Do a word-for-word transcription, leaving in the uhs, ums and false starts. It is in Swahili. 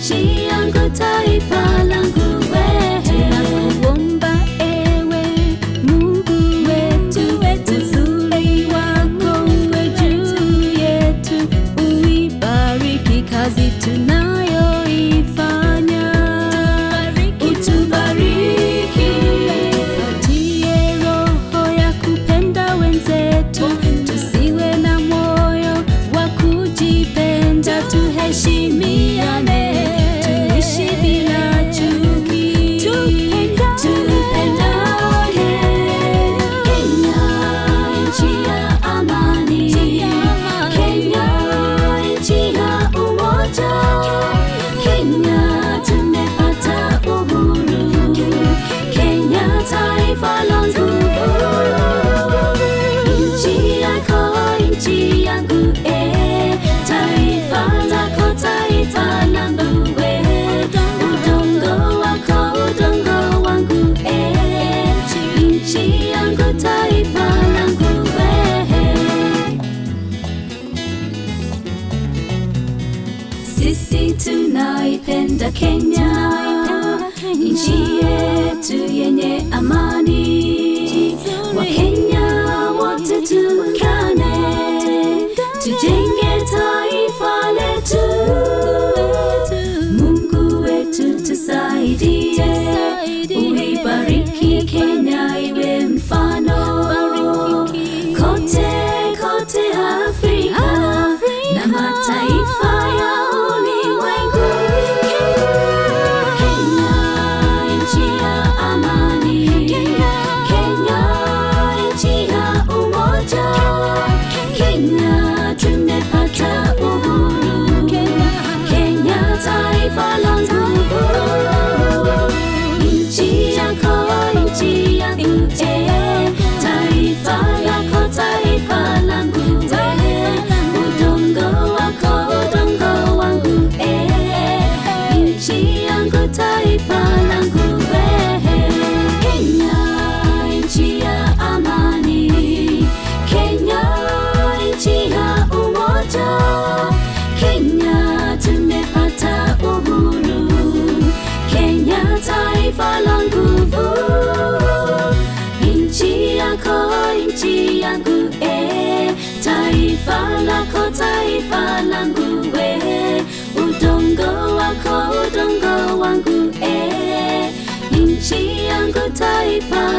nchi yangu, taifa langu wewe. Tunakuomba ewe Mungu wetu, uzuri wako uwe juu yetu, uibariki kazi tunayoifanya, utubariki, tupatie roho ya kupenda wenzetu, tusiwe na moyo wa kujipenda, tuheshimiane, tuishi bila chuki, tupendane. Kenya nchi ya amani, Kenya nchi ya umoja, Kenya tumepata uhuru, Kenya taifa langu, nchi yako nchi yangu, eh, taifa lako taifa langu, eh, udongo wako udongo wangu, eh, nchi yangu taifa langu, eh. Sisi tunaipenda Kenya, nchi yetu yenye amani, Wakenya wote tuungane, tujenge taifa letu. Mungu wetu tusaidie, uibariki Kenya iwe mfano kote kote Afrika na mataifa ya ulimwengu. Kenya nchi ya amani, Kenya nchi ya umoja, Kenya tumepata uhuru, Kenya taifa langu, nchi yako nchi yangu, eh, taifa lako taifa langu, eh, udongo wako udongo wangu, eh, nchi yangu taifa langu, eh. Kenya nchi ya amani, Kenya nchi ya umoja, Kenya tumepata uhuru, Kenya taifa langu, nchi yako nchi yangu, eh, taifa lako taifa langu, eh, udongo wako udongo wangu, eh, nchi yangu taifa